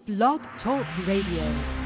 Blog Talk Radio.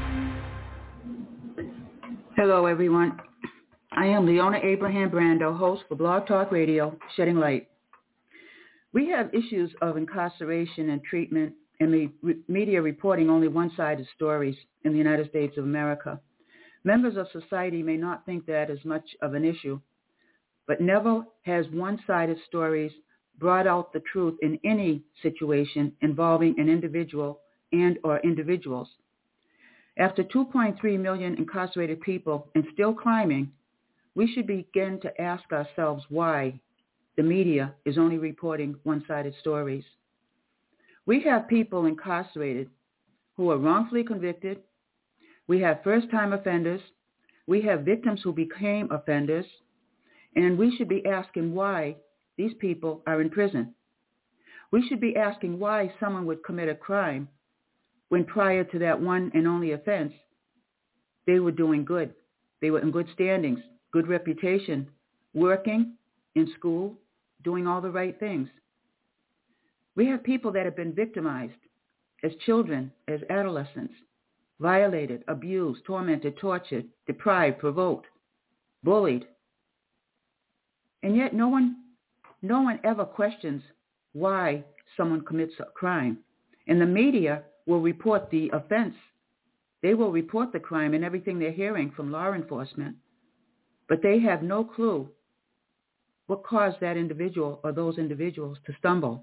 Hello, everyone. I am Leona Abraham Brando, host for Blog Talk Radio, Shedding Light. We have issues of incarceration and treatment and the media reporting only one-sided stories in the United States of America. Members of society may not think that is much of an issue, but never has one-sided stories brought out the truth in any situation involving an individual and or individuals. After 2.3 million incarcerated people and still climbing, we should begin to ask ourselves why the media is only reporting one-sided stories. We have people incarcerated who are wrongfully convicted. We have first-time offenders. We have victims who became offenders. And we should be asking why these people are in prison. We should be asking why someone would commit a crime when prior to that one and only offense, they were doing good. They were in good standings, good reputation, working in school, doing all the right things. We have people that have been victimized as children, as adolescents, violated, abused, tormented, tortured, deprived, provoked, bullied. And yet no one ever questions why someone commits a crime. And the media will report the offense. They will report the crime and everything they're hearing from law enforcement, but they have no clue what caused that individual or those individuals to stumble.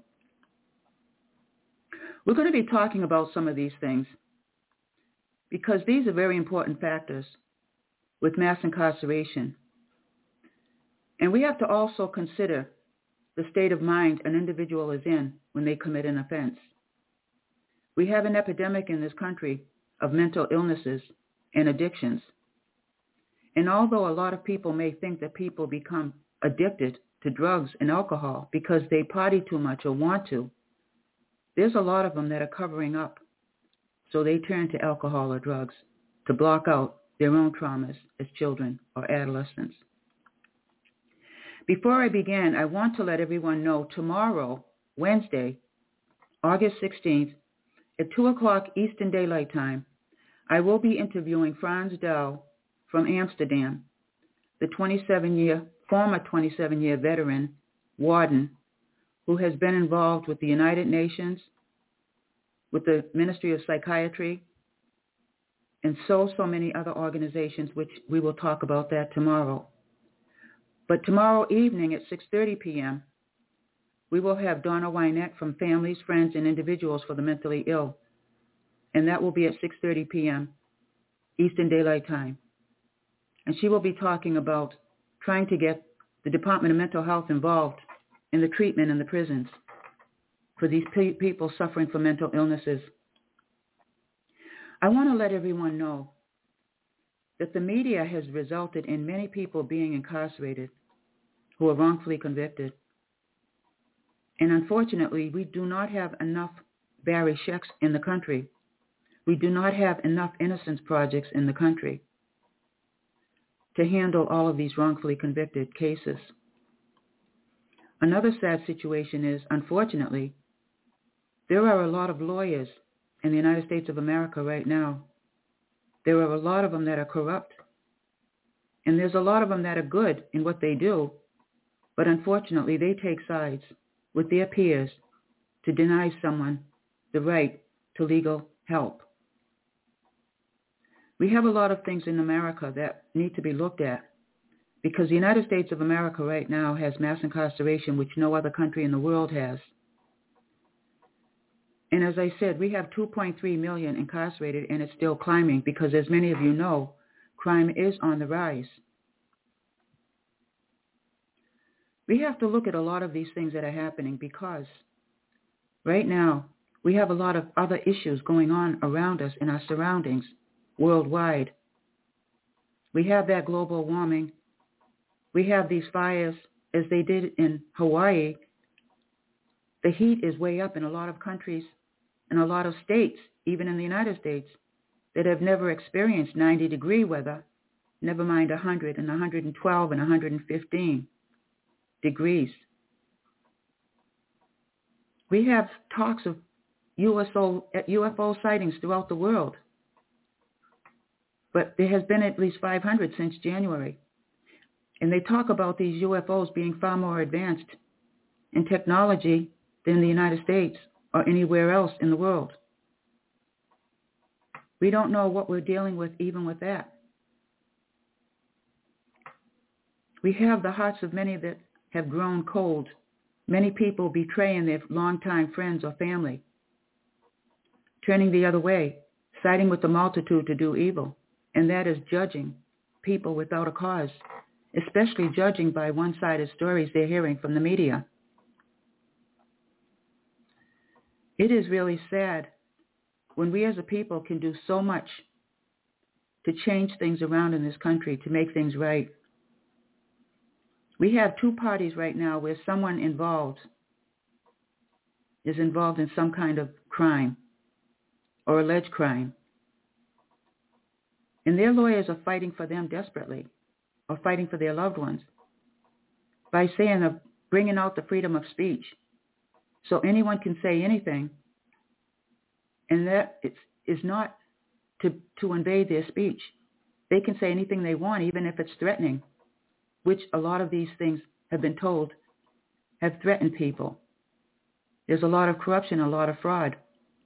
We're going to be talking about some of these things because these are very important factors with mass incarceration. And we have to also consider the state of mind an individual is in when they commit an offense. We have an epidemic in this country of mental illnesses and addictions. And although a lot of people may think that people become addicted to drugs and alcohol because they party too much or want to, there's a lot of them that are covering up. So they turn to alcohol or drugs to block out their own traumas as children or adolescents. Before I begin, I want to let everyone know tomorrow, Wednesday, August 16th, at 2 o'clock Eastern Daylight Time, I will be interviewing Frans Douw from Amsterdam, the former 27-year veteran warden who has been involved with the United Nations, with the Ministry of Psychiatry, and so many other organizations, which we will talk about that tomorrow. But tomorrow evening at 6:30 p.m., we will have Donna Wynette from Families, Friends, and Individuals for the Mentally Ill. And that will be at 6:30 p.m. Eastern Daylight Time. And she will be talking about trying to get the Department of Mental Health involved in the treatment in the prisons for these people suffering from mental illnesses. I want to let everyone know that the media has resulted in many people being incarcerated who are wrongfully convicted. And unfortunately, we do not have enough Barry Schecks in the country. We do not have enough innocence projects in the country to handle all of these wrongfully convicted cases. Another sad situation is, unfortunately, there are a lot of lawyers in the United States of America right now. There are a lot of them that are corrupt. And there's a lot of them that are good in what they do, but unfortunately they take sides with their peers to deny someone the right to legal help. We have a lot of things in America that need to be looked at because the United States of America right now has mass incarceration, which no other country in the world has. And as I said, we have 2.3 million incarcerated, and it's still climbing because, as many of you know, crime is on the rise. We have to look at a lot of these things that are happening because right now we have a lot of other issues going on around us in our surroundings worldwide. We have that global warming. We have these fires as they did in Hawaii. The heat is way up in a lot of countries and a lot of states, even in the United States, that have never experienced 90-degree weather, never mind 100 and 112 and 115 degrees. We have talks of UFO sightings throughout the world. But there has been at least 500 since January. And they talk about these UFOs being far more advanced in technology than the United States or anywhere else in the world. We don't know what we're dealing with even with that. We have the hearts of many that have grown cold. Many people betraying their longtime friends or family, turning the other way, siding with the multitude to do evil, and that is judging people without a cause, especially judging by one-sided stories they're hearing from the media. It is really sad when we as a people can do so much to change things around in this country, to make things right. We have two parties right now where someone is involved in some kind of crime or alleged crime. And their lawyers are fighting for them desperately, or fighting for their loved ones, by saying of bringing out the freedom of speech. So anyone can say anything, and that is not to invade their speech. They can say anything they want, even if it's threatening, which a lot of these things have been told have threatened people. There's a lot of corruption, a lot of fraud.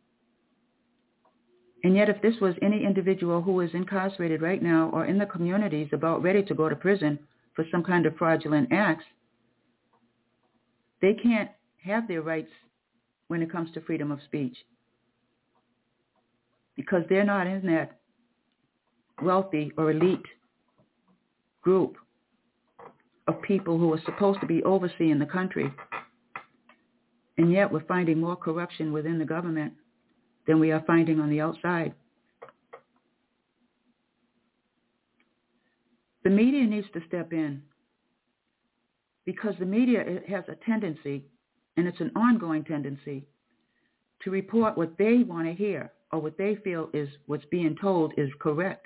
And yet if this was any individual who is incarcerated right now or in the communities about ready to go to prison for some kind of fraudulent acts, they can't have their rights when it comes to freedom of speech, because they're not in that wealthy or elite group of people who are supposed to be overseeing the country. And yet we're finding more corruption within the government than we are finding on the outside. The media needs to step in, because the media has a tendency, and it's an ongoing tendency, to report what they want to hear or what they feel is what's being told is correct.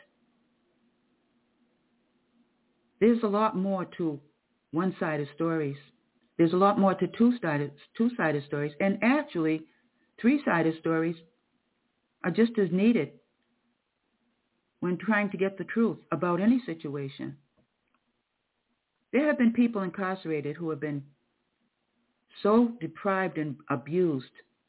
There's a lot more to one-sided stories. There's a lot more to two-sided stories. And actually, three-sided stories are just as needed when trying to get the truth about any situation. There have been people incarcerated who have been so deprived and abused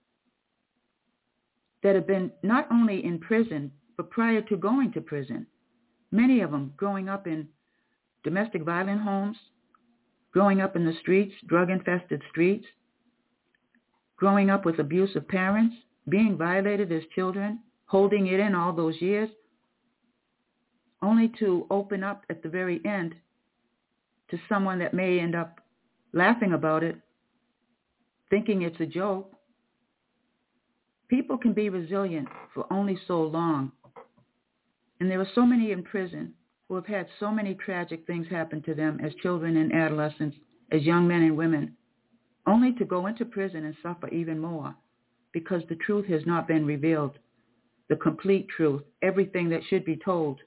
that have been not only in prison, but prior to going to prison. Many of them growing up in domestic violent homes, growing up in the streets, drug-infested streets, growing up with abusive parents, being violated as children, holding it in all those years, only to open up at the very end to someone that may end up laughing about it, thinking it's a joke. People can be resilient for only so long. And there are so many in prison who have had so many tragic things happen to them as children and adolescents, as young men and women, only to go into prison and suffer even more because the truth has not been revealed, the complete truth, everything that should be told.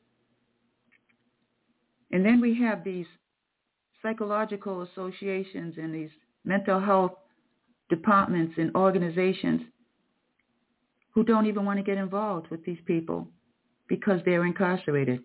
And then we have these psychological associations and these mental health departments and organizations who don't even want to get involved with these people because they're incarcerated.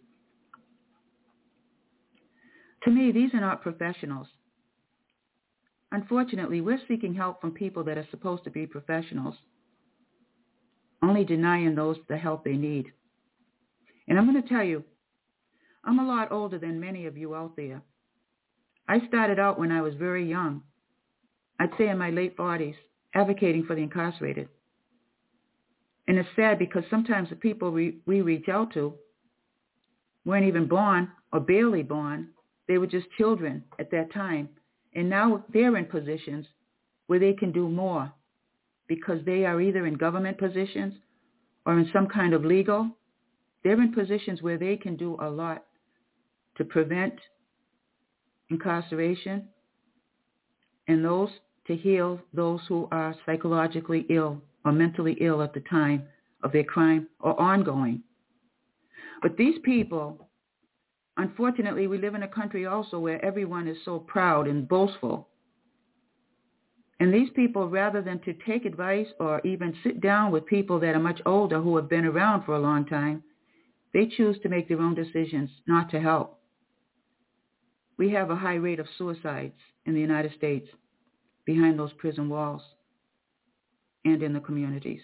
To me, these are not professionals. Unfortunately, we're seeking help from people that are supposed to be professionals, only denying those the help they need. And I'm going to tell you, I'm a lot older than many of you out there. I started out when I was very young, I'd say in my late 40s, advocating for the incarcerated. And it's sad because sometimes the people we reach out to weren't even born or barely born. They were just children at that time. And now they're in positions where they can do more because they are either in government positions or in some kind of legal. They're in positions where they can do a lot to prevent incarceration and those to heal those who are psychologically ill or mentally ill at the time of their crime or ongoing. But these people, unfortunately, we live in a country also where everyone is so proud and boastful. And these people, rather than to take advice or even sit down with people that are much older who have been around for a long time, they choose to make their own decisions, not to help. We have a high rate of suicides in the United States behind those prison walls and in the communities.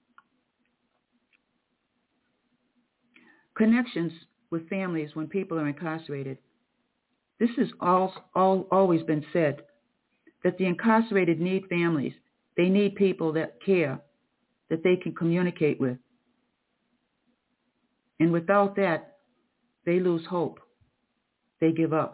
Connections with families when people are incarcerated. This has always been said, that the incarcerated need families. They need people that care, that they can communicate with. And without that, they lose hope. They give up.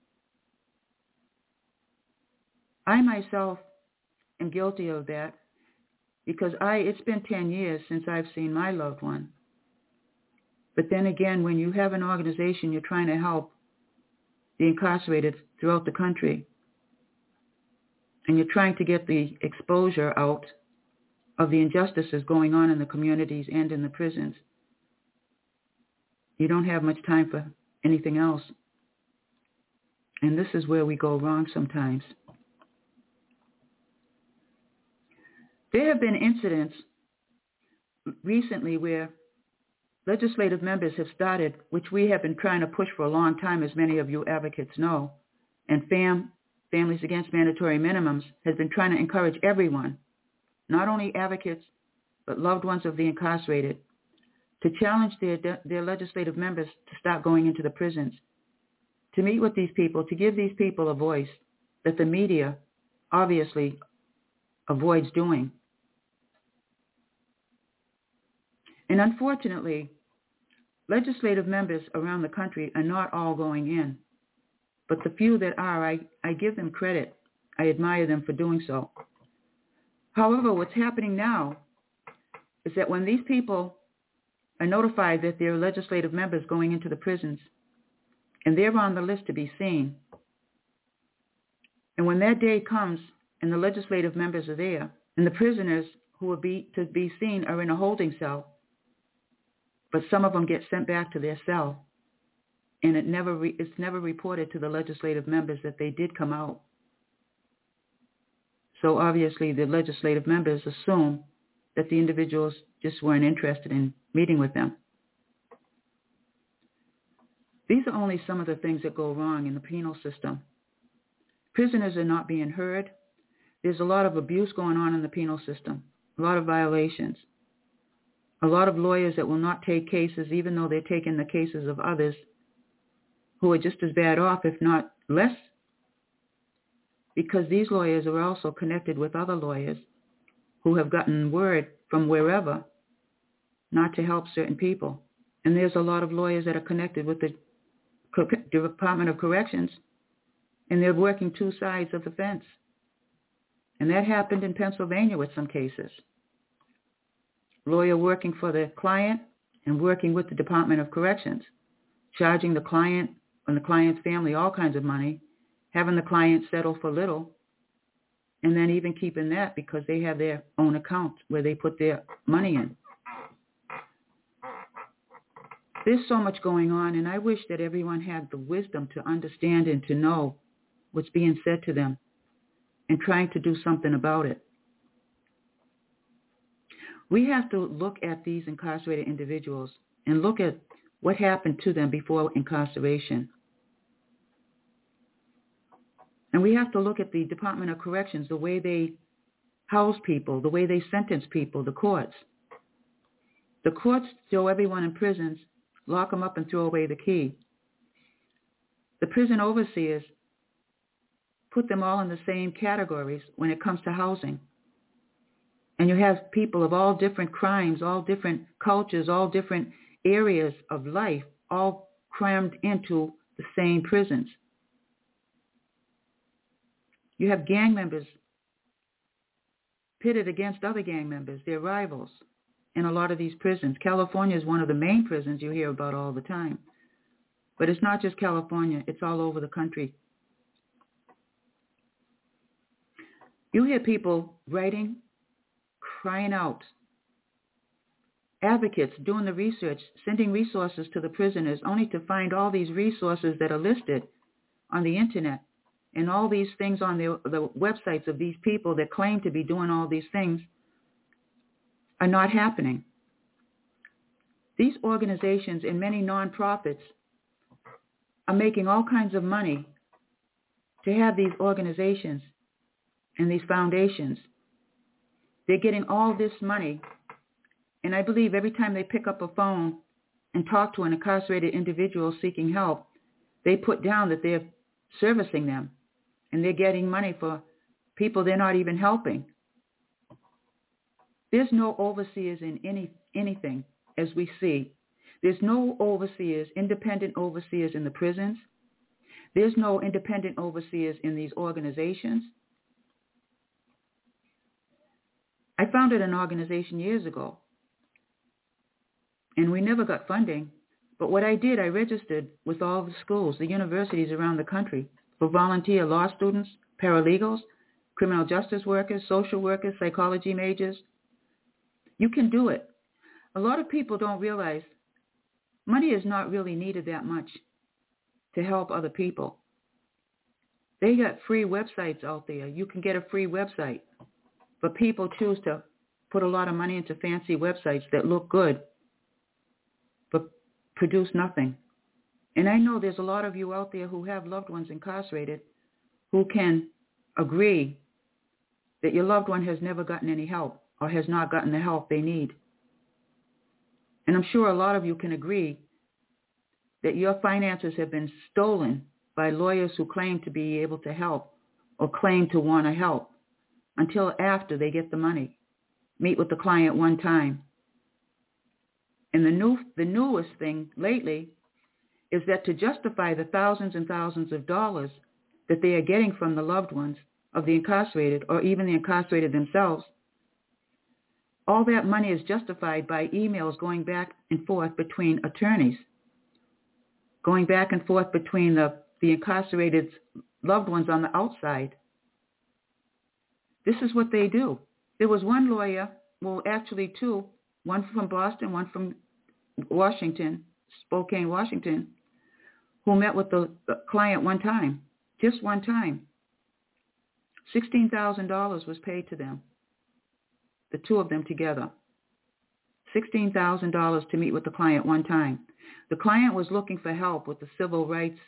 I myself am guilty of that because it's been 10 years since I've seen my loved one. But then again, when you have an organization, you're trying to help the incarcerated throughout the country, and you're trying to get the exposure out of the injustices going on in the communities and in the prisons, you don't have much time for anything else. And this is where we go wrong sometimes. There have been incidents recently where legislative members have started, which we have been trying to push for a long time, as many of you advocates know, and Families Against Mandatory Minimums has been trying to encourage everyone, not only advocates, but loved ones of the incarcerated, to challenge their legislative members to start going into the prisons, to meet with these people, to give these people a voice that the media obviously avoids doing. And unfortunately, legislative members around the country are not all going in. But the few that are, I give them credit. I admire them for doing so. However, what's happening now is that when these people are notified that they're legislative members going into the prisons, and they're on the list to be seen, and when that day comes and the legislative members are there, and the prisoners who will be to be seen are in a holding cell, but some of them get sent back to their cell, and it's never reported to the legislative members that they did come out. So obviously the legislative members assume that the individuals just weren't interested in meeting with them. These are only some of the things that go wrong in the penal system. Prisoners are not being heard. There's a lot of abuse going on in the penal system, a lot of violations, a lot of lawyers that will not take cases even though they're taking the cases of others who are just as bad off, if not less, because these lawyers are also connected with other lawyers who have gotten word from wherever not to help certain people. And there's a lot of lawyers that are connected with the Department of Corrections, and they're working two sides of the fence. And that happened in Pennsylvania with some cases. Lawyer working for the client and working with the Department of Corrections, charging the client and the client's family all kinds of money, having the client settle for little, and then even keeping that because they have their own account where they put their money in. There's so much going on, and I wish that everyone had the wisdom to understand and to know what's being said to them and trying to do something about it. We have to look at these incarcerated individuals and look at what happened to them before incarceration. And we have to look at the Department of Corrections, the way they house people, the way they sentence people, the courts. The courts throw everyone in prisons, lock them up and throw away the key. The prison overseers put them all in the same categories when it comes to housing. And you have people of all different crimes, all different cultures, all different areas of life, all crammed into the same prisons. You have gang members pitted against other gang members, their rivals, in a lot of these prisons. California is one of the main prisons you hear about all the time. But it's not just California, it's all over the country. You hear people writing, crying out, advocates doing the research, sending resources to the prisoners, only to find all these resources that are listed on the internet and all these things on the websites of these people that claim to be doing all these things are not happening. These organizations and many nonprofits are making all kinds of money to have these organizations and these foundations. They're getting all this money, and I believe every time they pick up a phone and talk to an incarcerated individual seeking help, they put down that they're servicing them, and they're getting money for people they're not even helping. There's no overseers in anything, as we see. There's no overseers, independent overseers in the prisons. There's no independent overseers in these organizations. I founded an organization years ago, and we never got funding. But what I did, I registered with all the schools, the universities around the country, for volunteer law students, paralegals, criminal justice workers, social workers, psychology majors. You can do it. A lot of people don't realize money is not really needed that much to help other people. They got free websites out there. You can get a free website. But people choose to put a lot of money into fancy websites that look good but produce nothing. And I know there's a lot of you out there who have loved ones incarcerated who can agree that your loved one has never gotten any help or has not gotten the help they need. And I'm sure a lot of you can agree that your finances have been stolen by lawyers who claim to be able to help or claim to want to help until after they get the money. Meet with the client one time. And the newest thing lately is that to justify the thousands and thousands of dollars that they are getting from the loved ones of the incarcerated or even the incarcerated themselves, all that money is justified by emails going back and forth between attorneys, going back and forth between the incarcerated loved ones on the outside. This is what they do. There was one lawyer, well, actually two, one from Boston, one from Washington, Spokane, Washington, who met with the client one time, just one time. $16,000 was paid to them, the two of them together. $16,000 to meet with the client one time. The client was looking for help with the civil rights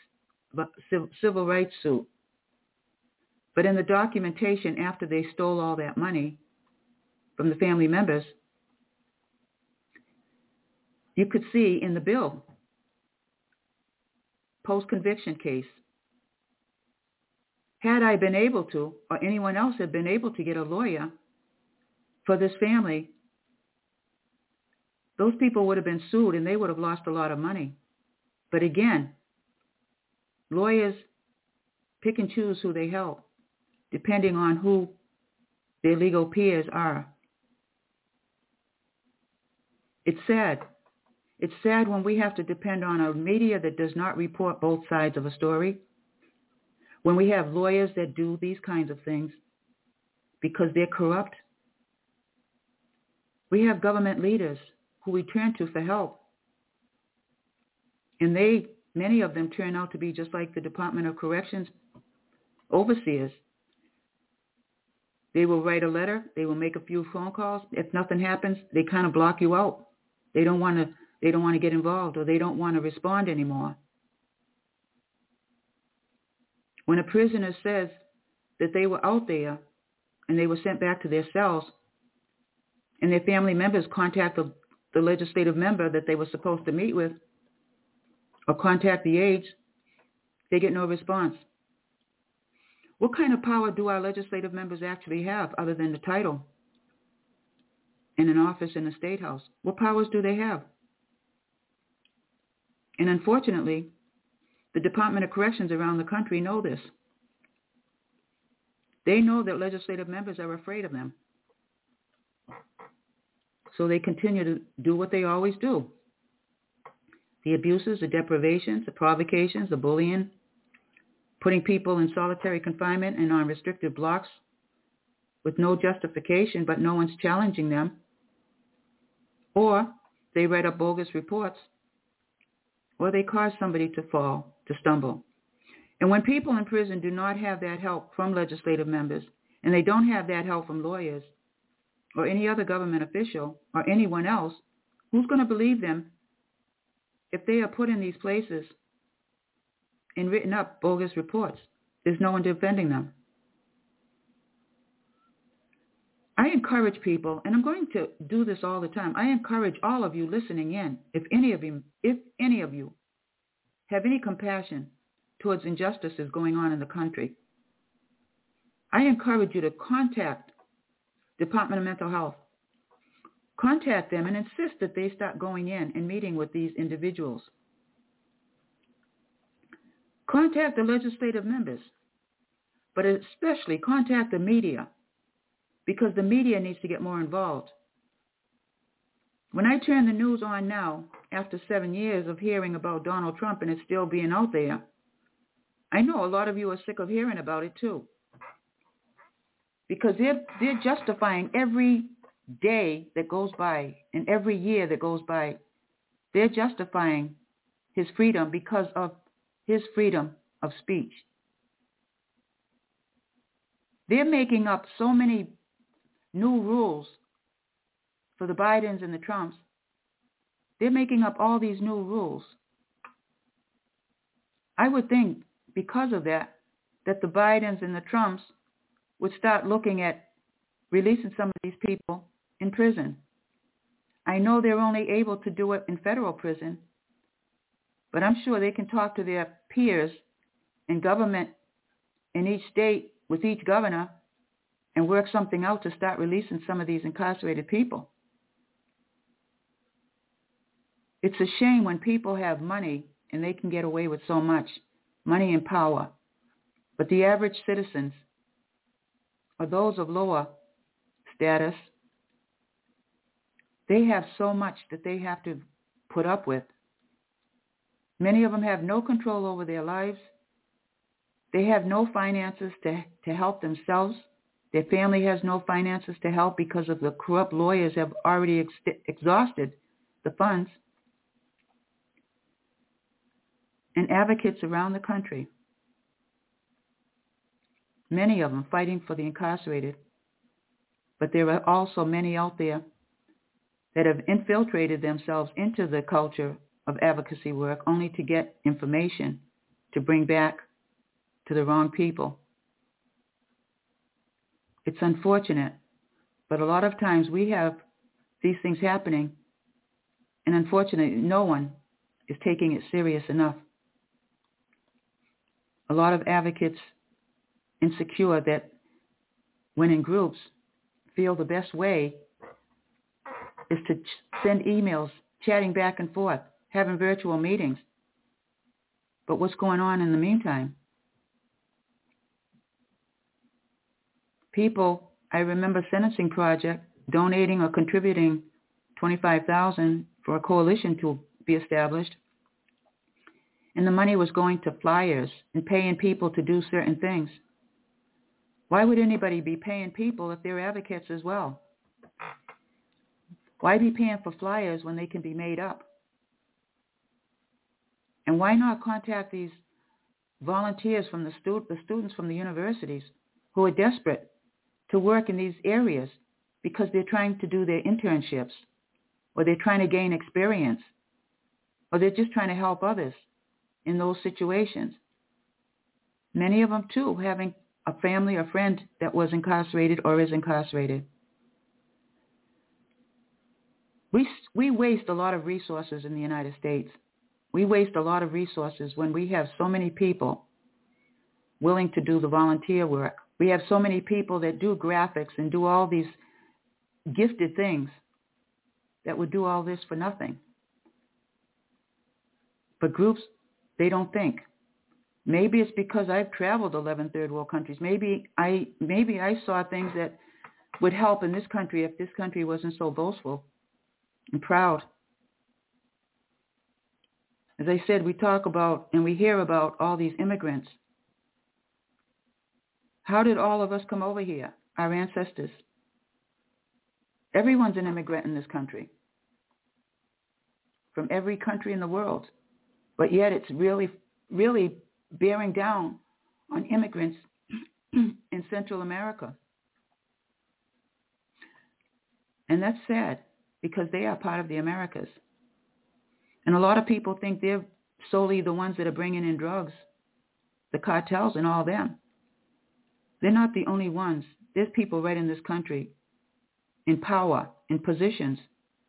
suit. But in the documentation, after they stole all that money from the family members, you could see in the bill, post-conviction case. Had I been able to, or anyone else had been able to get a lawyer for this family, those people would have been sued and they would have lost a lot of money. But again, lawyers pick and choose who they help, depending on who their legal peers are. It's sad. It's sad when we have to depend on a media that does not report both sides of a story, when we have lawyers that do these kinds of things because they're corrupt. We have government leaders who we turn to for help, and many of them turn out to be just like the Department of Corrections overseers. They will write a letter. They will make a few phone calls. If nothing happens, they kind of block you out. They don't want to get involved, or they don't want to respond anymore. When a prisoner says that they were out there and they were sent back to their cells, and their family members contact the legislative member that they were supposed to meet with or contact the aides, they get no response. What kind of power do our legislative members actually have other than the title and an office in the State House? What powers do they have? And unfortunately, the Department of Corrections around the country know this. They know that legislative members are afraid of them. So they continue to do what they always do. The abuses, the deprivations, the provocations, the bullying, putting people in solitary confinement and on restricted blocks with no justification, but no one's challenging them. Or they write up bogus reports, or they cause somebody to fall, to stumble. And when people in prison do not have that help from legislative members, and they don't have that help from lawyers or any other government official or anyone else, who's going to believe them if they are put in these places and written up bogus reports? There's no one defending them. I encourage people, and I'm going to do this all the time, I encourage all of you listening in, if any of you have any compassion towards injustices going on in the country, I encourage you to contact Department of Mental Health. Contact them and insist that they start going in and meeting with these individuals. Contact the legislative members, but especially contact the media, because the media needs to get more involved. When I turn the news on now, after 7 years of hearing about Donald Trump and it still being out there, I know a lot of you are sick of hearing about it too. Because they're justifying every day that goes by and every year that goes by. They're justifying his freedom because of his freedom of speech. They're making up so many new rules for the Bidens and the Trumps. They're making up all these new rules. I would think because of that the Bidens and the Trumps would start looking at releasing some of these people in prison. I know they're only able to do it in federal prison, but I'm sure they can talk to their peers in government in each state with each governor and work something out to start releasing some of these incarcerated people. It's a shame when people have money and they can get away with so much, money and power. But the average citizens, or those of lower status, they have so much that they have to put up with. Many of them have no control over their lives. They have no finances to help themselves. Their family has no finances to help because of the corrupt lawyers have already exhausted the funds. And advocates around the country, many of them fighting for the incarcerated, but there are also many out there that have infiltrated themselves into the culture of advocacy work only to get information to bring back to the wrong people. It's unfortunate, but a lot of times we have these things happening, and unfortunately no one is taking it serious enough. A lot of advocates, insecure that when in groups, feel the best way is to send emails, chatting back and forth, having virtual meetings. But what's going on in the meantime? People, I remember Sentencing Project donating or contributing $25,000 for a coalition to be established. And the money was going to flyers and paying people to do certain things. Why would anybody be paying people if they're advocates as well? Why be paying for flyers when they can be made up? And why not contact these volunteers from the students from the universities who are desperate to work in these areas because they're trying to do their internships, or they're trying to gain experience, or they're just trying to help others in those situations. Many of them, too, having a family or friend that was incarcerated or is incarcerated. We waste a lot of resources in the United States. We waste a lot of resources when we have so many people willing to do the volunteer work. We have so many people that do graphics and do all these gifted things that would do all this for nothing. But groups, they don't think. Maybe it's because I've traveled 11 third world countries. Maybe I saw things that would help in this country if this country wasn't so boastful and proud. As I said, we talk about and we hear about all these immigrants. How did all of us come over here? Our ancestors. Everyone's an immigrant in this country, from every country in the world. But yet it's really, really bearing down on immigrants in Central America. And that's sad because they are part of the Americas. And a lot of people think they're solely the ones that are bringing in drugs, the cartels and all them. They're not the only ones. There's people right in this country in power, in positions,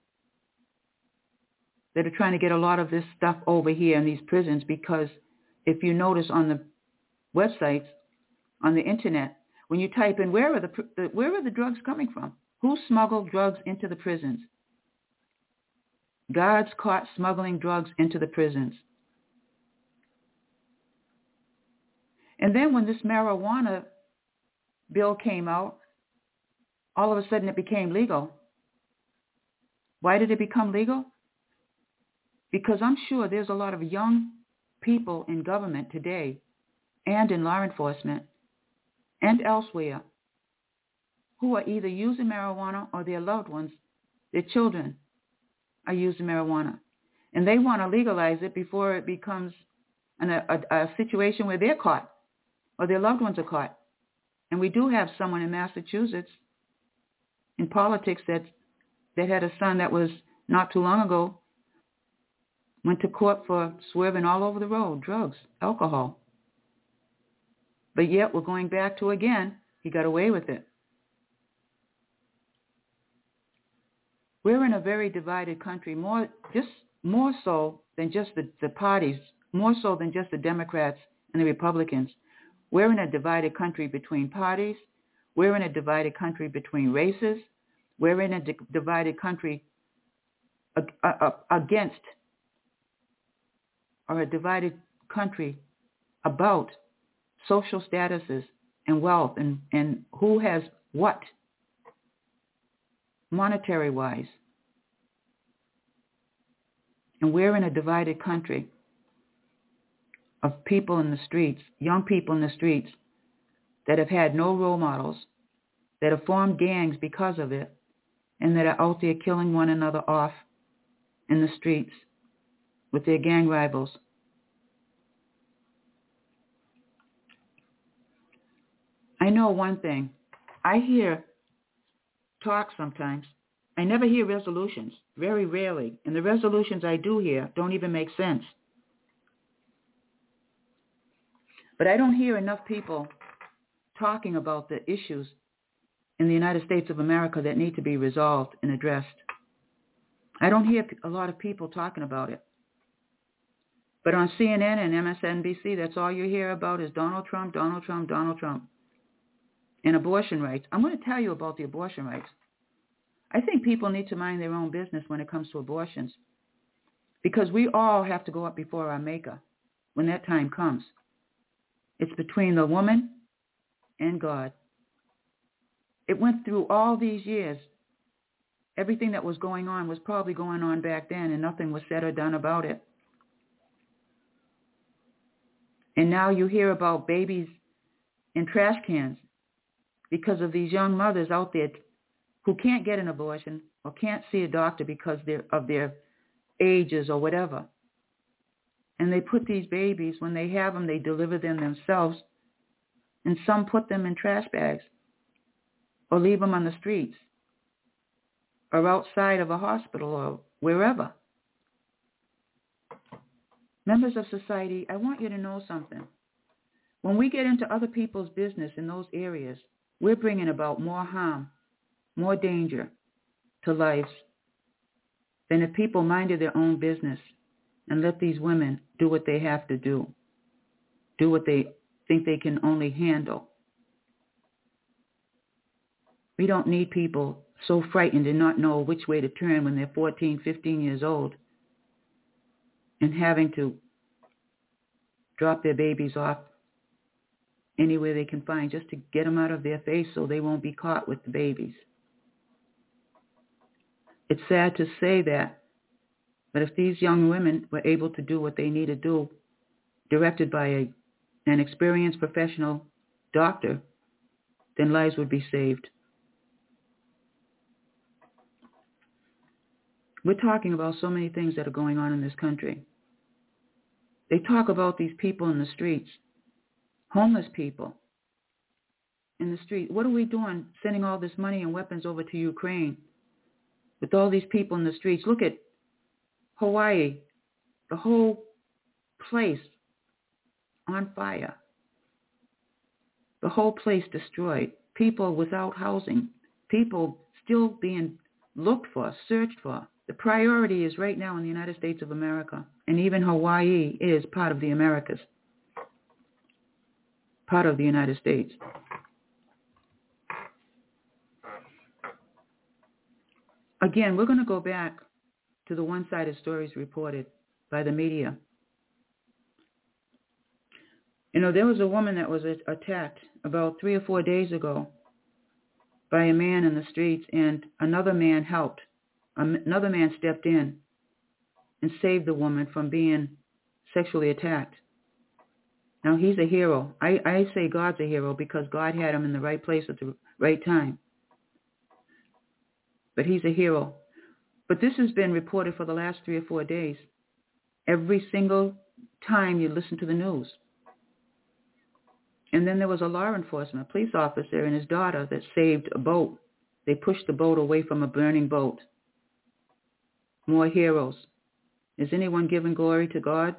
that are trying to get a lot of this stuff over here in these prisons, because if you notice on the websites, on the internet, when you type in where are the drugs coming from? Who smuggled drugs into the prisons? Guards caught smuggling drugs into the prisons. And then when this marijuana bill came out, all of a sudden it became legal. Why did it become legal? Because I'm sure there's a lot of young people in government today and in law enforcement and elsewhere who are either using marijuana or their loved ones, their children, are using marijuana. And they want to legalize it before it becomes a situation where they're caught or their loved ones are caught. And we do have someone in Massachusetts in politics that had a son that was not too long ago went to court for swerving all over the road, drugs, alcohol. But yet we're going back to, again, he got away with it. We're in a very divided country, more so than just the parties, more so than just the Democrats and the Republicans. We're in a divided country between parties. We're in a divided country between races. We're in a divided country against, or a divided country about social statuses and wealth and who has what, monetary-wise. And we're in a divided country of people in the streets, young people in the streets, that have had no role models, that have formed gangs because of it, and that are out there killing one another off in the streets with their gang rivals. I know one thing. I hear talk sometimes. I never hear resolutions, very rarely. And the resolutions I do hear don't even make sense. But I don't hear enough people talking about the issues in the United States of America that need to be resolved and addressed. I don't hear a lot of people talking about it. But on CNN and MSNBC, that's all you hear about is Donald Trump, Donald Trump, Donald Trump. And abortion rights. I'm going to tell you about the abortion rights. I think people need to mind their own business when it comes to abortions, because we all have to go up before our Maker when that time comes. It's between the woman and God. It went through all these years. Everything that was going on was probably going on back then, and nothing was said or done about it. And now you hear about babies in trash cans because of these young mothers out there who can't get an abortion or can't see a doctor because of their ages or whatever. And they put these babies, when they have them, they deliver them themselves, and some put them in trash bags or leave them on the streets or outside of a hospital or wherever. Members of society, I want you to know something. When we get into other people's business in those areas, we're bringing about more harm, more danger to lives than if people minded their own business and let these women do what they have to do what they think they can only handle. We don't need people so frightened and not know which way to turn when they're 14, 15 years old and having to drop their babies off anywhere they can find just to get them out of their face so they won't be caught with the babies. It's sad to say that, but if these young women were able to do what they need to do, directed by an experienced professional doctor, then lives would be saved. We're talking about so many things that are going on in this country. They talk about these people in the streets, homeless people in the street. What are we doing sending all this money and weapons over to Ukraine with all these people in the streets? Look at Hawaii, the whole place on fire, the whole place destroyed, people without housing, people still being looked for, searched for. The priority is right now in the United States of America, and even Hawaii is part of the Americas, part of the United States. Again, we're going to go back to the one-sided stories reported by the media. You know, there was a woman that was attacked about 3 or 4 days ago by a man in the streets, and another man helped. Another man stepped in and saved the woman from being sexually attacked. Now, he's a hero. I say God's a hero because God had him in the right place at the right time. But he's a hero. But this has been reported for the last 3 or 4 days. Every single time you listen to the news. And then there was a law enforcement, a police officer and his daughter that saved a boat. They pushed the boat away from a burning boat. More heroes. Is anyone giving glory to God?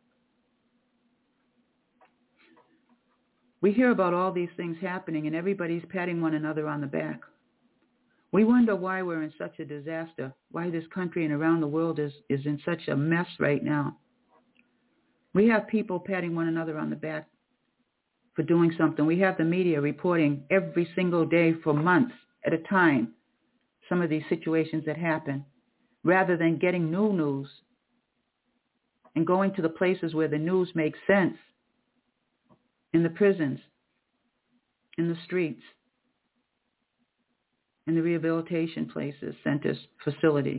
We hear about all these things happening and everybody's patting one another on the back. We wonder why we're in such a disaster, why this country and around the world is in such a mess right now. We have people patting one another on the back for doing something. We have the media reporting every single day for months at a time some of these situations that happen, rather than getting new news and going to the places where the news makes sense, in the prisons, in the streets, in the rehabilitation places, centers, facilities.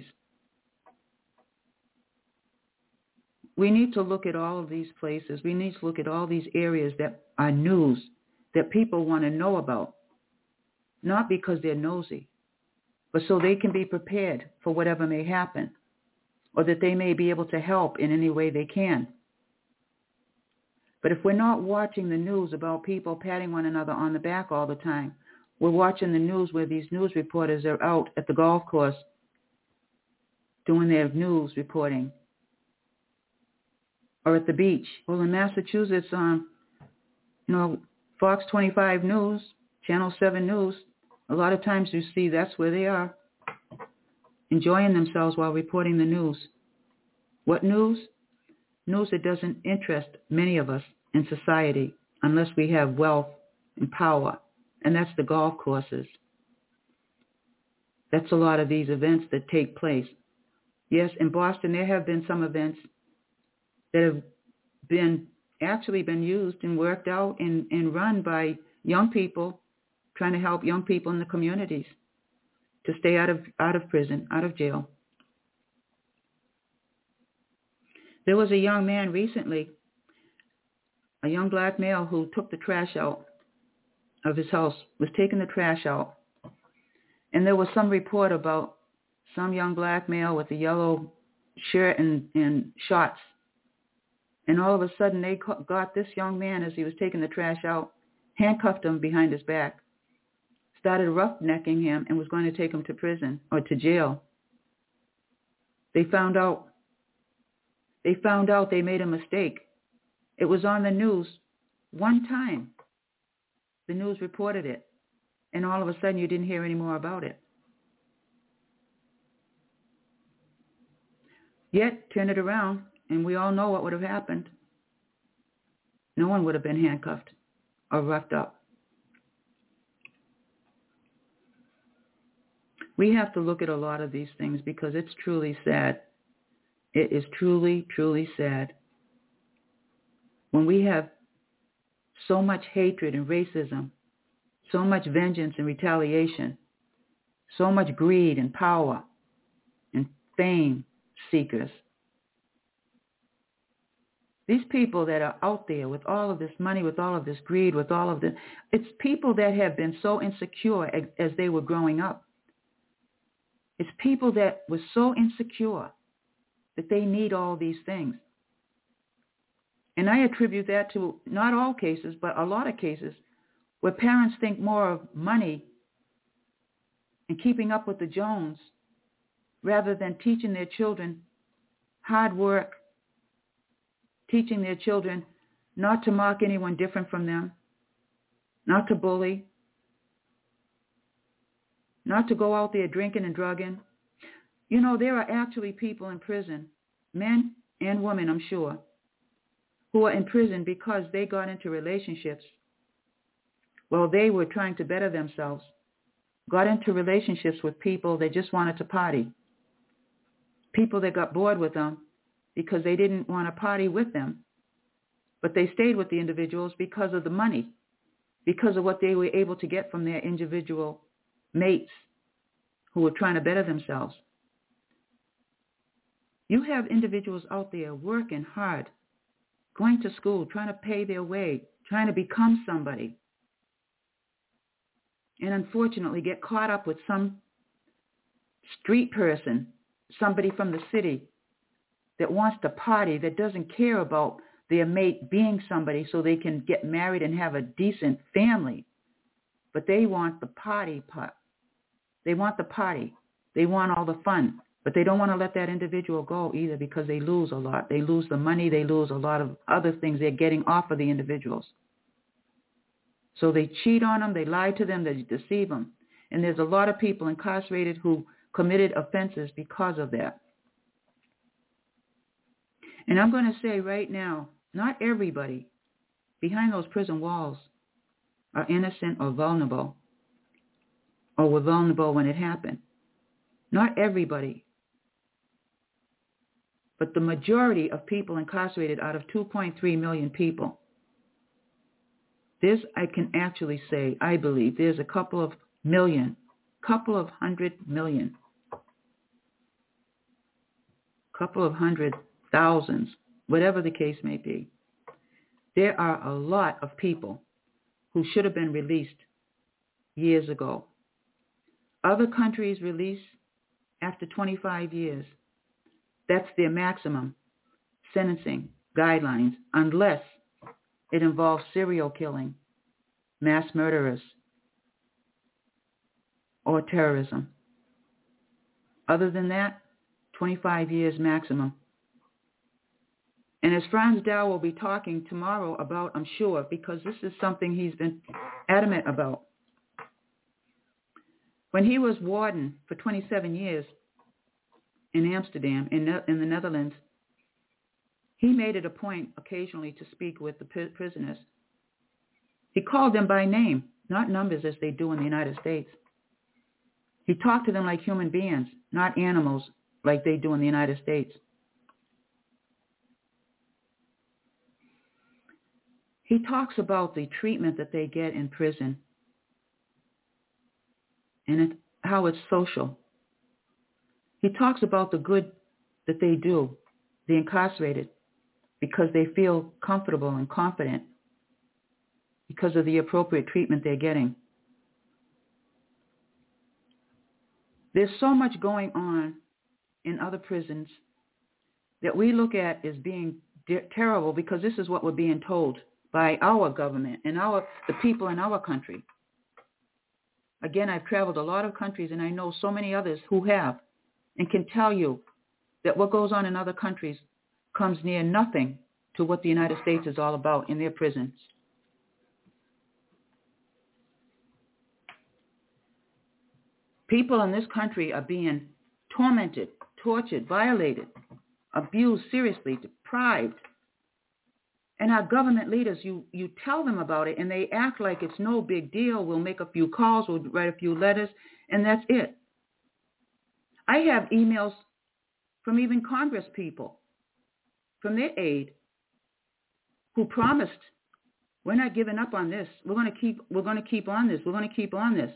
We need to look at all of these places. We need to look at all these areas that are news, that people want to know about, not because they're nosy, but so they can be prepared for whatever may happen, or that they may be able to help in any way they can. But if we're not watching the news about people patting one another on the back all the time, we're watching the news where these news reporters are out at the golf course doing their news reporting, or at the beach. Well, in Massachusetts, Fox 25 News, Channel 7 News, a lot of times you see that's where they are, enjoying themselves while reporting the news. What news? News that doesn't interest many of us in society unless we have wealth and power, and that's the golf courses. That's a lot of these events that take place. Yes, in Boston there have been some events that have actually been used and worked out and run by young people trying to help young people in the communities to stay out of prison, out of jail. There was a young man recently, a young black male who took the trash out of his house, was taking the trash out. And there was some report about some young black male with a yellow shirt and shorts. And all of a sudden they got this young man as he was taking the trash out, handcuffed him behind his back, started roughnecking him and was going to take him to prison or to jail. They found out they made a mistake. It was on the news one time. The news reported it. And all of a sudden you didn't hear any more about it. Yet, turn it around, and we all know what would have happened. No one would have been handcuffed or roughed up. We have to look at a lot of these things because it's truly sad. It is truly, truly sad. When we have so much hatred and racism, so much vengeance and retaliation, so much greed and power and fame seekers. These people that are out there with all of this money, with all of this greed, with all of this, it's people that have been so insecure as they were growing up. It's people that were so insecure that they need all these things. And I attribute that to not all cases, but a lot of cases where parents think more of money and keeping up with the Jones rather than teaching their children hard work, teaching their children not to mock anyone different from them, not to bully, not to go out there drinking and drugging. You know, there are actually people in prison, men and women, I'm sure, who are in prison because they got into relationships while they were trying to better themselves, got into relationships with people that just wanted to party, people that got bored with them because they didn't want to party with them, but they stayed with the individuals because of the money, because of what they were able to get from their individual mates who were trying to better themselves. You have individuals out there working hard, going to school, trying to pay their way, trying to become somebody, and unfortunately get caught up with some street person, somebody from the city that wants to party, that doesn't care about their mate being somebody so they can get married and have a decent family. But they want the party part. They want the party. They want all the fun. But they don't want to let that individual go either because they lose a lot. They lose the money. They lose a lot of other things they're getting off of the individuals. So they cheat on them. They lie to them. They deceive them. And there's a lot of people incarcerated who committed offenses because of that. And I'm going to say right now, not everybody behind those prison walls are innocent or vulnerable or were vulnerable when it happened. Not everybody. But the majority of people incarcerated out of 2.3 million people, I can actually say, I believe, there's a couple of 100 million, couple of 100,000, whatever the case may be. There are a lot of people who should have been released years ago. Other countries release after 25 years. That's their maximum sentencing guidelines, unless it involves serial killing, mass murderers, or terrorism. Other than that, 25 years maximum. And as Frans Dow will be talking tomorrow about, I'm sure, because this is something he's been adamant about. When he was warden for 27 years in Amsterdam, in the Netherlands, he made it a point occasionally to speak with the prisoners. He called them by name, not numbers as they do in the United States. He talked to them like human beings, not animals like they do in the United States. He talks about the treatment that they get in prison and how it's social. He talks about the good that they do, the incarcerated, because they feel comfortable and confident because of the appropriate treatment they're getting. There's so much going on in other prisons that we look at as being terrible because this is what we're being told by our government and the people in our country. Again, I've traveled a lot of countries and I know so many others who have and can tell you that what goes on in other countries comes near nothing to what the United States is all about in their prisons. People in this country are being tormented, tortured, violated, abused seriously, deprived. And our government leaders, you tell them about it and they act like it's no big deal. We'll make a few calls, we'll write a few letters, and that's it. I have emails from even Congress people, from their aide, who promised, we're not giving up on this. We're going to keep on this. We're going to keep on this.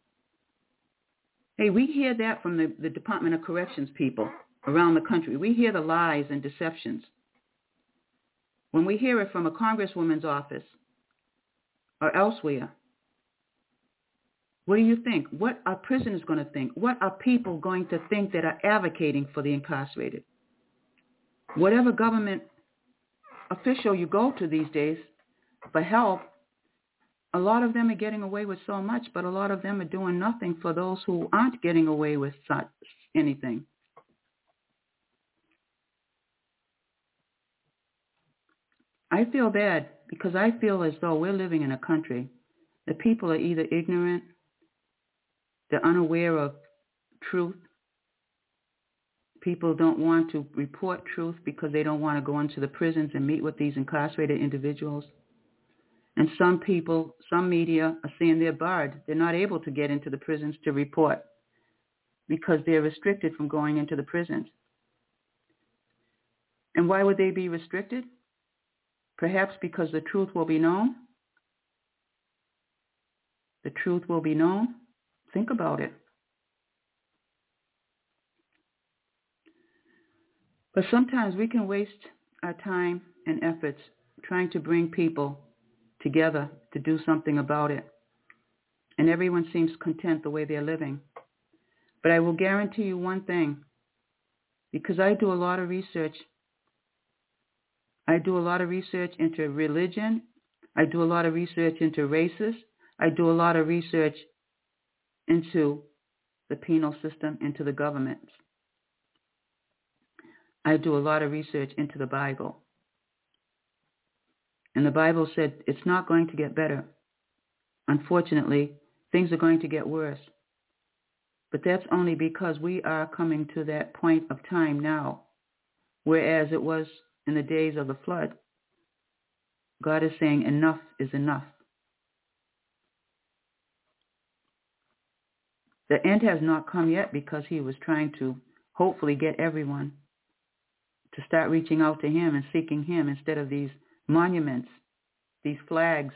Hey, we hear that from the Department of Corrections people around the country. We hear the lies and deceptions. When we hear it from a congresswoman's office or elsewhere, what do you think? What are prisoners going to think? What are people going to think that are advocating for the incarcerated? Whatever government official you go to these days for help, a lot of them are getting away with so much, but a lot of them are doing nothing for those who aren't getting away with anything. I feel bad because I feel as though we're living in a country that people are either ignorant, they're unaware of truth. People don't want to report truth because they don't want to go into the prisons and meet with these incarcerated individuals. And some people, some media are saying they're barred. They're not able to get into the prisons to report because they're restricted from going into the prisons. And why would they be restricted? Perhaps because the truth will be known. The truth will be known. Think about it. But sometimes we can waste our time and efforts trying to bring people together to do something about it. And everyone seems content the way they're living. But I will guarantee you one thing, because I do a lot of research. I do a lot of research into religion. I do a lot of research into races. I do a lot of research into the penal system, into the governments. I do a lot of research into the Bible. And the Bible said it's not going to get better. Unfortunately, things are going to get worse. But that's only because we are coming to that point of time now, whereas it was in the days of the flood. God is saying enough is enough. The end has not come yet because he was trying to hopefully get everyone to start reaching out to him and seeking him instead of these monuments, these flags.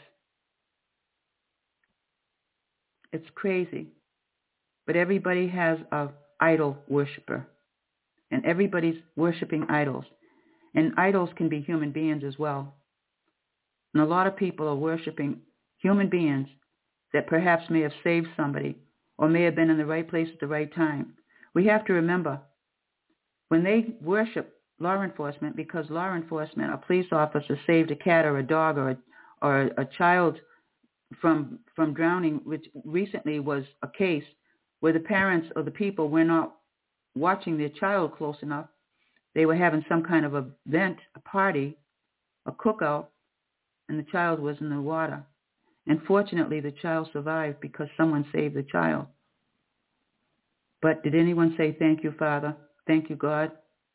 It's crazy. But everybody has an idol worshiper, and everybody's worshiping idols. And idols can be human beings as well. And a lot of people are worshiping human beings that perhaps may have saved somebody or may have been in the right place at the right time. We have to remember, when they worship law enforcement, because law enforcement, a police officer saved a cat or a dog or a child from drowning, which recently was a case where the parents or the people were not watching their child close enough. They were having some kind of event, a party, a cookout, and the child was in the water. And fortunately, the child survived because someone saved the child. But did anyone say, "Thank you, Father. Thank you, God"?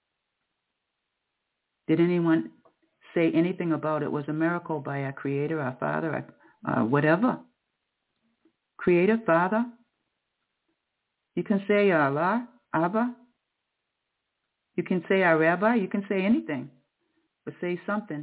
Did anyone say anything about it was a miracle by our Creator, our Father, our whatever? Creator, Father? You can say Allah, Abba. You can say our Rabbi. You can say anything, but say something.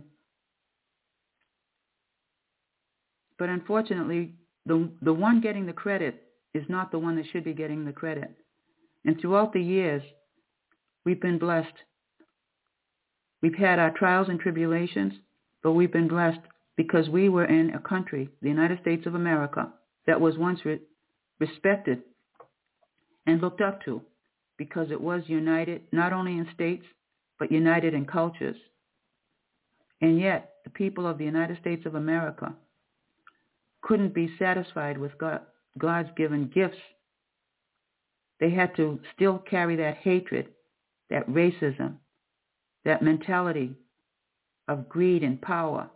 But unfortunately, the one getting the credit is not the one that should be getting the credit. And throughout the years, we've been blessed. We've had our trials and tribulations, but we've been blessed because we were in a country, the United States of America, that was once respected and looked up to because it was united not only in states, but united in cultures. And yet, the people of the United States of America couldn't be satisfied with God's given gifts. They had to still carry that hatred, that racism, that mentality of greed and power.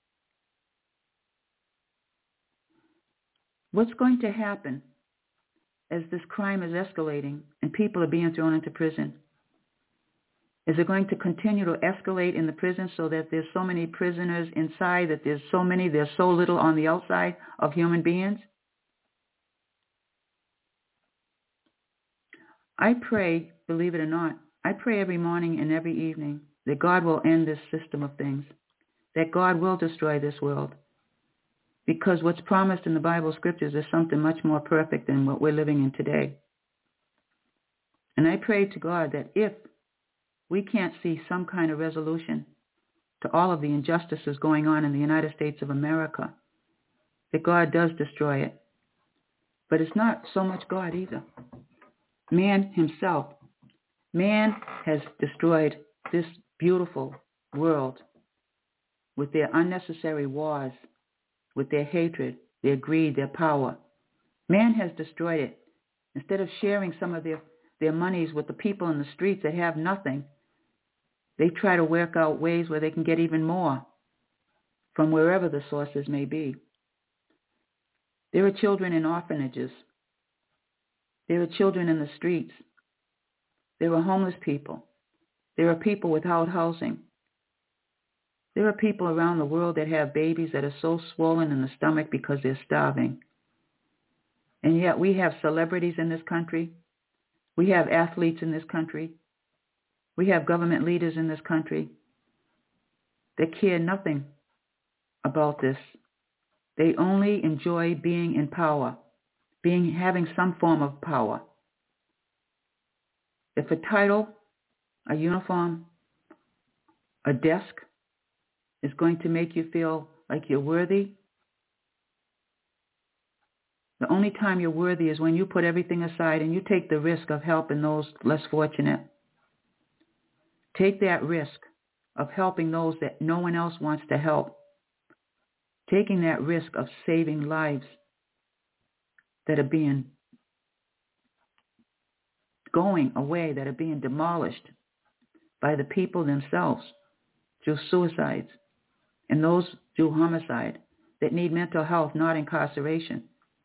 What's going to happen as this crime is escalating and people are being thrown into prison? Is it going to continue to escalate in the prison so that there's so many prisoners inside, that there's so little on the outside of human beings? I pray, believe it or not, I pray every morning and every evening that God will end this system of things, that God will destroy this world. Because what's promised in the Bible scriptures is something much more perfect than what we're living in today. And I pray to God that if we can't see some kind of resolution to all of the injustices going on in the United States of America, that God does destroy it. But it's not so much God either. Man himself. Man has destroyed this beautiful world with their unnecessary wars, with their hatred, their greed, their power. Man has destroyed it. Instead of sharing some of their monies with the people in the streets that have nothing, they try to work out ways where they can get even more from wherever the sources may be. There are children in orphanages. There are children in the streets. There are homeless people. There are people without housing. There are people around the world that have babies that are so swollen in the stomach because they're starving. And yet we have celebrities in this country. We have athletes in this country. We have government leaders in this country that care nothing about this. They only enjoy being in power, having some form of power. If a title, a uniform, a desk is going to make you feel like you're worthy, the only time you're worthy is when you put everything aside and you take the risk of helping those less fortunate. Take that risk of helping those that no one else wants to help. Taking that risk of saving lives that are going away, that are being demolished by the people themselves through suicides and those through homicide that need mental health, not incarceration.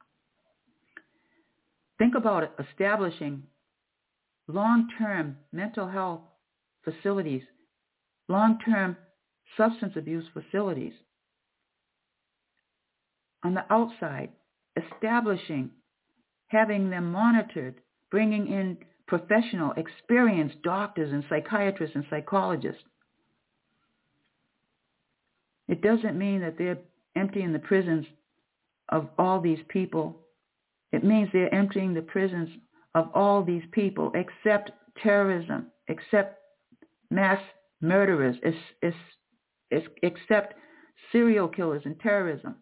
Think about establishing long-term mental health facilities, long-term substance abuse facilities. On the outside, establishing, having them monitored, bringing in professional, experienced doctors and psychiatrists and psychologists. It doesn't mean that they're emptying the prisons of all these people. It means they're emptying the prisons of all these people except terrorism, except mass murderers, except serial killers and terrorism.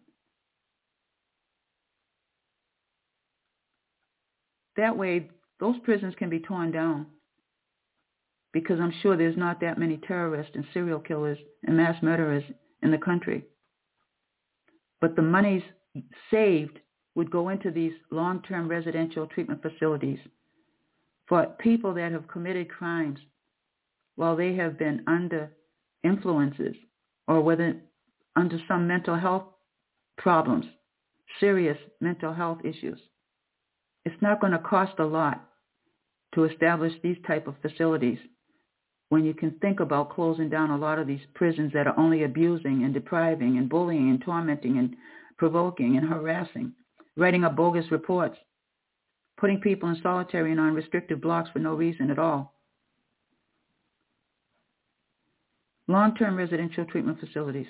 That way, those prisons can be torn down because I'm sure there's not that many terrorists and serial killers and mass murderers in the country. But the monies saved would go into these long-term residential treatment facilities for people that have committed crimes while they have been under influences or whether under some mental health problems, serious mental health issues. It's not going to cost a lot to establish these type of facilities when you can think about closing down a lot of these prisons that are only abusing and depriving and bullying and tormenting and provoking and harassing, writing up bogus reports, putting people in solitary and on restrictive blocks for no reason at all. Long-term residential treatment facilities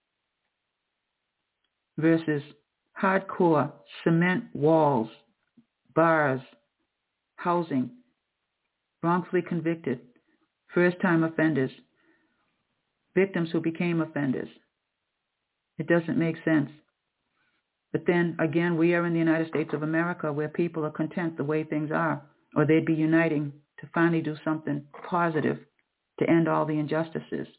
versus hardcore cement walls, bars, housing, wrongfully convicted, first-time offenders, victims who became offenders. It doesn't make sense. But then, again, we are in the United States of America where people are content the way things are, or they'd be uniting to finally do something positive to end all the injustices.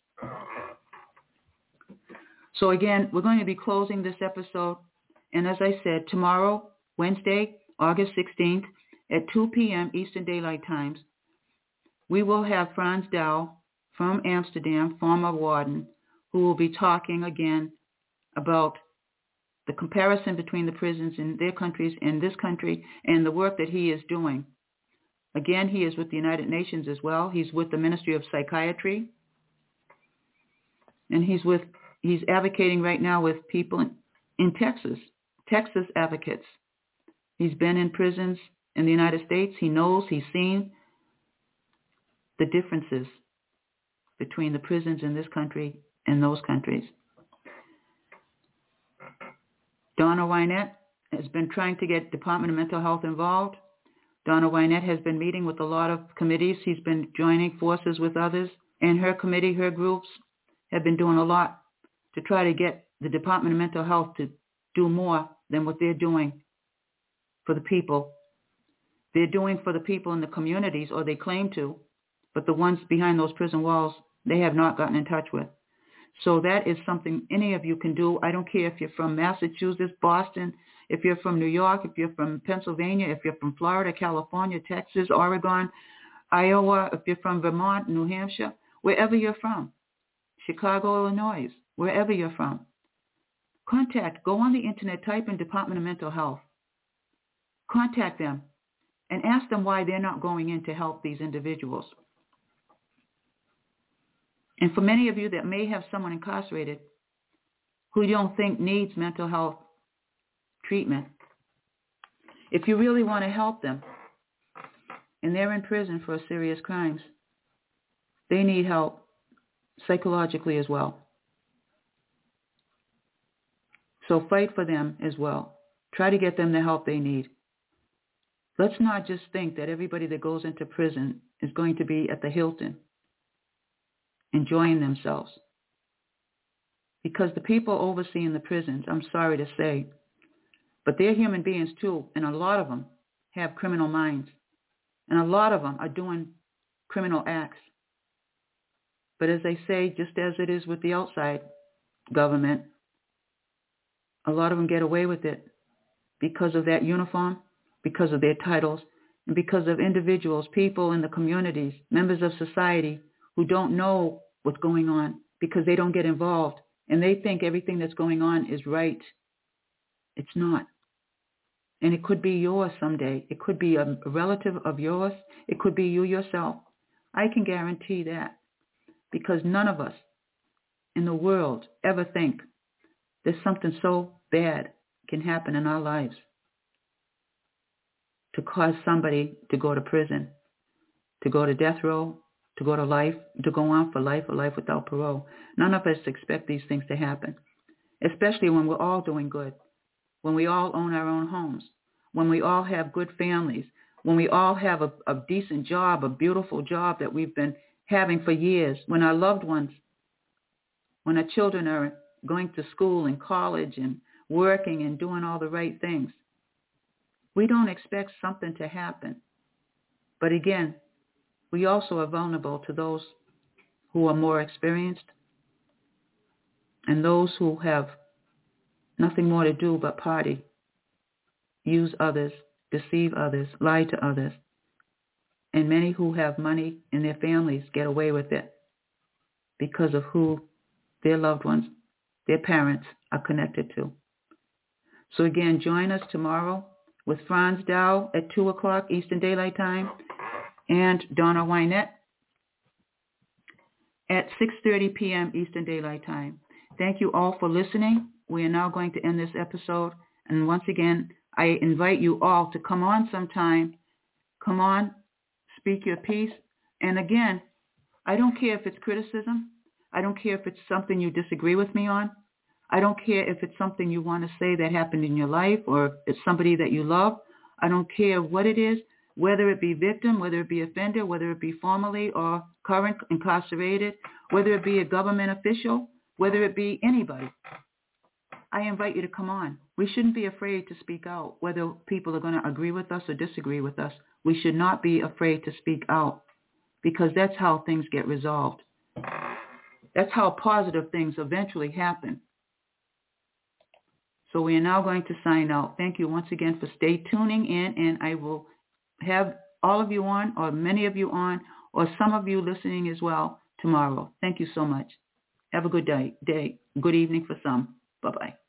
So again, we're going to be closing this episode. And as I said, tomorrow, Wednesday, August 16th, at 2 p.m. Eastern Daylight Times, we will have Frans Douw from Amsterdam, former warden, who will be talking again about the comparison between the prisons in their countries and this country and the work that he is doing. Again, he is with the United Nations as well. He's with the Ministry of Psychiatry. And he's advocating right now with people in Texas advocates. He's been in prisons in the United States. He knows, he's seen the differences between the prisons in this country and those countries. Donna Wynette has been trying to get Department of Mental Health involved. Donna Wynette has been meeting with a lot of committees. He's been joining forces with others. And her committee, her groups, have been doing a lot to try to get the Department of Mental Health to do more than what they're doing for the people. They're doing for the people in the communities, or they claim to, but the ones behind those prison walls, they have not gotten in touch with. So that is something any of you can do. I don't care if you're from Massachusetts, Boston, if you're from New York, if you're from Pennsylvania, if you're from Florida, California, Texas, Oregon, Iowa, if you're from Vermont, New Hampshire, wherever you're from, Chicago, Illinois, wherever you're from. Go on the internet, type in Department of Mental Health. Contact them and ask them why they're not going in to help these individuals. And for many of you that may have someone incarcerated who you don't think needs mental health treatment, if you really want to help them and they're in prison for serious crimes, they need help psychologically as well. So fight for them as well. Try to get them the help they need. Let's not just think that everybody that goes into prison is going to be at the Hilton enjoying themselves. Because the people overseeing the prisons, I'm sorry to say, but they're human beings too, and a lot of them have criminal minds, and a lot of them are doing criminal acts. But as they say, just as it is with the outside government, a lot of them get away with it because of that uniform, because of their titles, and because of individuals, people in the communities, members of society who don't know what's going on because they don't get involved, and they think everything that's going on is right. It's not. And it could be yours someday. It could be a relative of yours. It could be you yourself. I can guarantee that, because none of us in the world ever think that something so bad can happen in our lives to cause somebody to go to prison, to go to death row, to go to life, to go on for life or life without parole. None of us expect these things to happen, especially when we're all doing good, when we all own our own homes, when we all have good families, when we all have a decent job, a beautiful job that we've been having for years, when our loved ones, when our children are going to school and college and working and doing all the right things. We don't expect something to happen. But again, we also are vulnerable to those who are more experienced and those who have nothing more to do but party, use others, deceive others, lie to others. And many who have money in their families get away with it because of who their loved ones, their parents, are connected to. So again, join us tomorrow with Franz Dow at 2 o'clock Eastern Daylight Time and Donna Wynette at 6:30 p.m. Eastern Daylight Time. Thank you all for listening. We are now going to end this episode. And once again, I invite you all to come on sometime. Come on, speak your piece. And again, I don't care if it's criticism. I don't care if it's something you disagree with me on. I don't care if it's something you want to say that happened in your life or if it's somebody that you love. I don't care what it is, whether it be victim, whether it be offender, whether it be formerly or current incarcerated, whether it be a government official, whether it be anybody. I invite you to come on. We shouldn't be afraid to speak out, whether people are going to agree with us or disagree with us. We should not be afraid to speak out, because that's how things get resolved. That's how positive things eventually happen. So we are now going to sign out. Thank you once again for tuning in, and I will have all of you on, or many of you on, or some of you listening as well tomorrow. Thank you so much. Have a good day. Good evening for some. Bye-bye.